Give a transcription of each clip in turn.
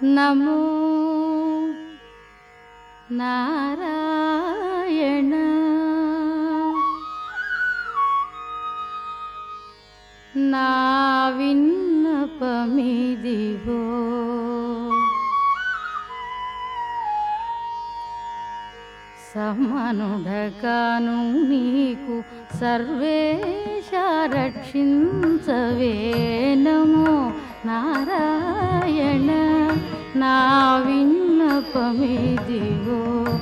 నమో నారాయణ నా విన్నపమిదిగో సమనుడగాను నీకు సర్వేశ రక్షించవే నమో నారాయణ నా విన్నపమిదిగో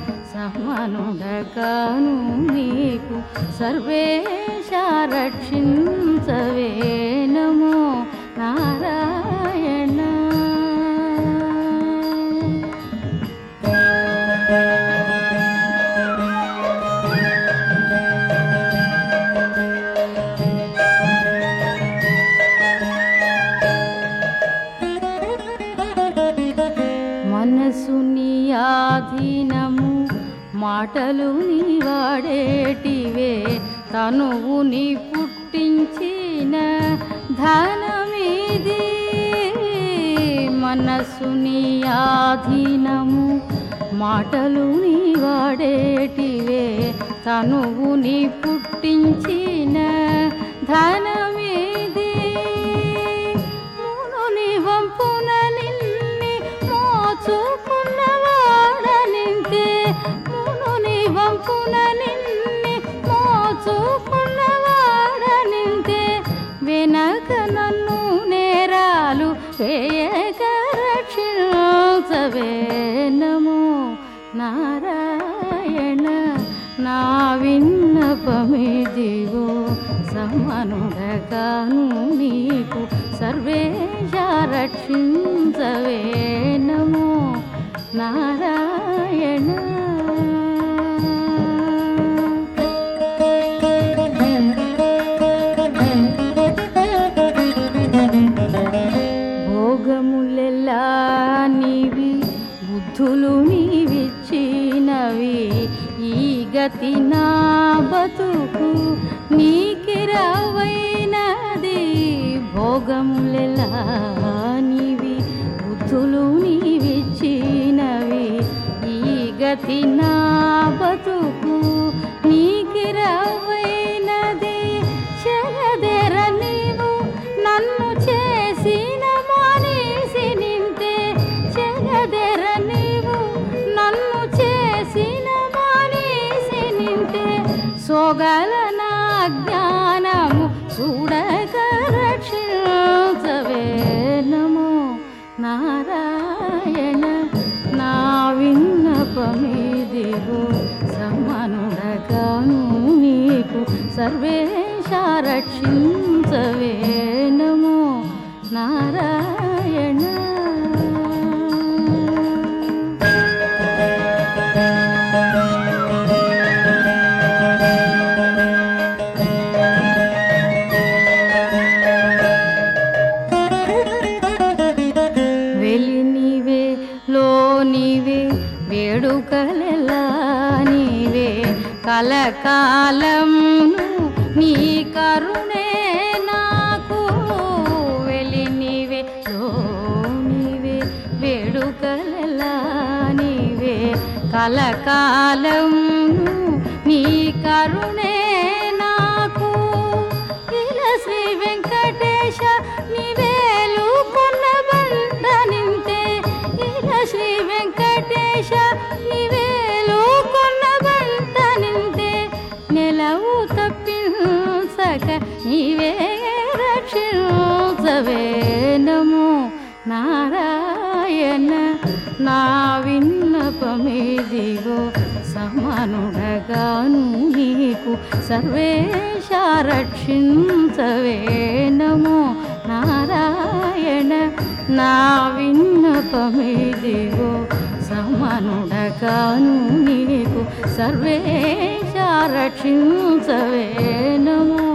సమనుడగాను నీకు సర్వేశ రక్షించవే నమో నారాయణ మనసు నీ ఆధీనము మాటలు నీ వాడేటివే తనువు నీ పుట్టించిన ధనమిది మనసు నీ ఆధీనము మాటలు నీ వాడేటివే తనువు నీ పుట్టించిన ధనమిది మునుని వంపున నిన్ని మోచుకున్నవాడనింతే మునుని వంపున నిన్ని మోచుకున్నవాడనింతే వెనక నన్ను నేరాలు వేయక రక్షించవే నమో నారాయణ నా విన్నపమిదిగో సమనుడగాను నీకు సర్వేశ రక్షించవే నమో నారాయణ భోగములెల్లా నీవి బుద్ధులు నీవిచ్చినవి ఈ గతి నా బతుకు నీకిరవైనది భోగములెల్లా నీవి బుద్ధులు నీవిచ్చినవి ఈ గతి నా బతుకు నీకిరవైనది చెరదెర నీవు నన్ను చేసిన మానేసి నింతే చెరదెర నీవు నన్ను చేసిన మానేసి నింతే సోగల నా జ్ఞానము చూడక రక్షించవే నమో నారాయణ నా విన్నపమిదిగో సమనుడగాను నీకు సర్వేశ రక్షించవే నమో నారాయణ వెలినివే లోనివే వేడుకలెలా నీవే కలకాలమును నీ కరుణే నాకు వెలినివే లోనివే వేడుకలెలా నీవే కలకాలమును నీ కరుణే నాకు ఇలా శ్రీ వెంకటేశ నీవేలు కొన్న బండ నింతే ఇలా శ్రీ వెంకటేశ నీవేలు కొన్న బండ నింతే నెలవు తప్పించక నీవే రక్షించవే నమో నారాయణ నా విన్నపమిదిగో సమనుడగాను నీకు సర్వేశ రక్షించవే నమో నారాయణ నా విన్నపమిదిగో సమనుడగాను నీకు సర్వేశ రక్షించవే నమో